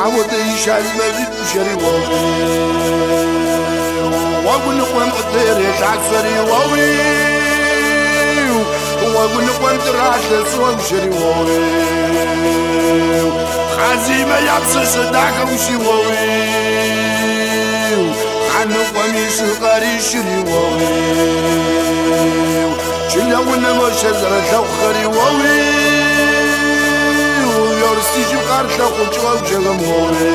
عودي شاز مزيد بشري واوي واقول نقوم قدير يتعكسري واوي واقول نقوم تراش لسوا بشري واوي خازيمة يبسس داك وشي واوي عنو قميص القاري شري واوي شلون ما شزر ثوخري واوي يورستي جبقار ثوخ جواب جغم واوي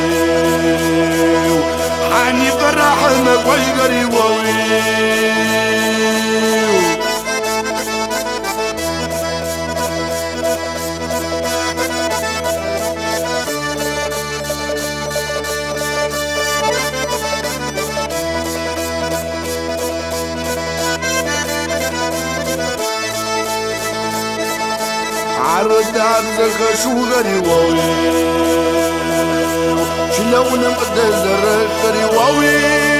حاني براح مقوش قري واوي عرض عبزك شو غري واوي شلون مقدر زرق غري واوي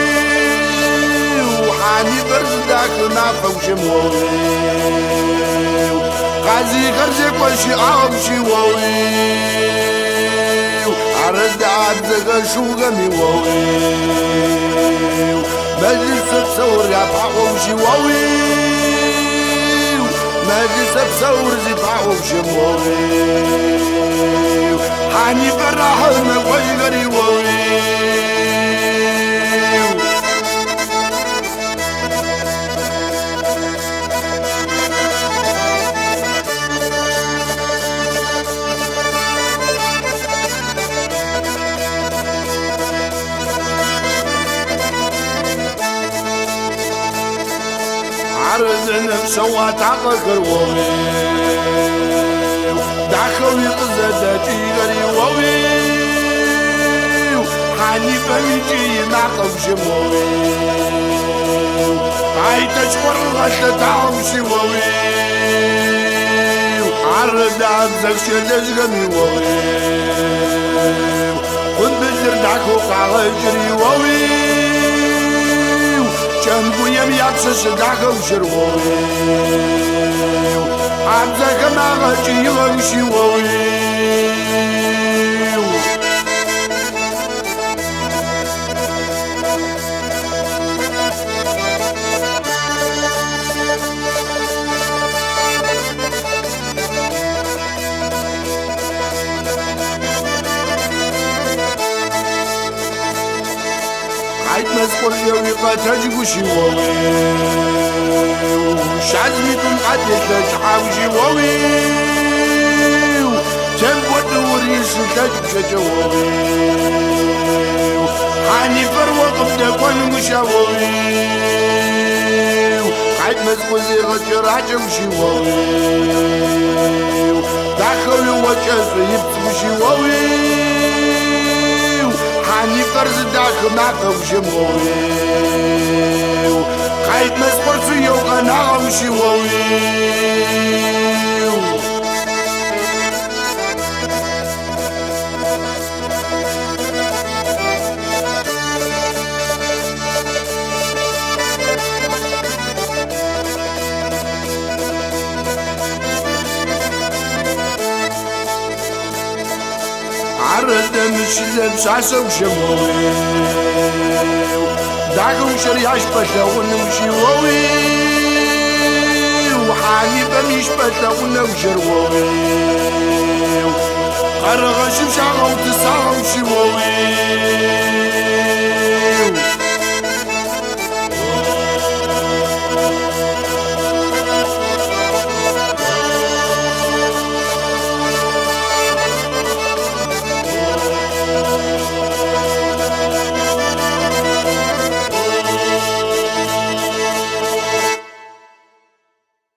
وحاني برزدك نافوش مواوي غازي خرجك وشي عامشي واوي عرض عبزك شو غمي واوي مجلس تصور يا وشي واوي مجلس بصور زفاع وشموي حاني براح مقوي غري واوي عرض نفسه واتعقر واوي دعخوي قزدتي غري واوي حاني فميجي نعقب شموي عاي تشور غشة تعمشي واوي عرض عبزك شدش غمي واوي خد بجر دعكو قاعة جري واوي جنبو يم يبسس دعكو شروي عبزك ما غجي غمشي واوي عيد مسقر يوي قاتج وشي واوي شعزميكم قد تحاوشي واوي جنب ودوري سلتج بشجواوي حاني فروة قبدك ونمشاوي عيد مسقر يغجر عجم شي واوي داخل وجه يبتمشي واوي حاني فرز داخل ناقب شموي قايد مسقر فيه وقناغم شواوي عرض مش لبساسة وشموي داقو شريعش بتلاون وشي واوي وحاني بميش بتلاون وشرواوي قرغش مشاغو تساغو شي واوي